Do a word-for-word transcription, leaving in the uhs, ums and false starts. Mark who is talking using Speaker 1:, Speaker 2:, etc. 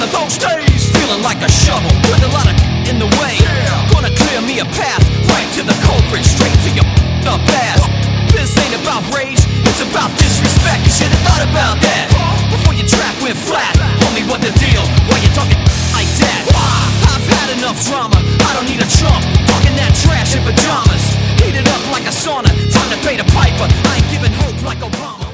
Speaker 1: of those days. Feeling like a shovel with a lot of in the way. Gonna clear me a path right to the culprit, straight to your up ass. This ain't about rage, it's about disrespect. You should've thought about that before your track went flat. Homie, what the deal? Why you talking like that? I've had enough drama, I don't need a chump talking that trash in pajamas. Heat it up like a sauna, time to pay the piper. I ain't giving hope like Obama.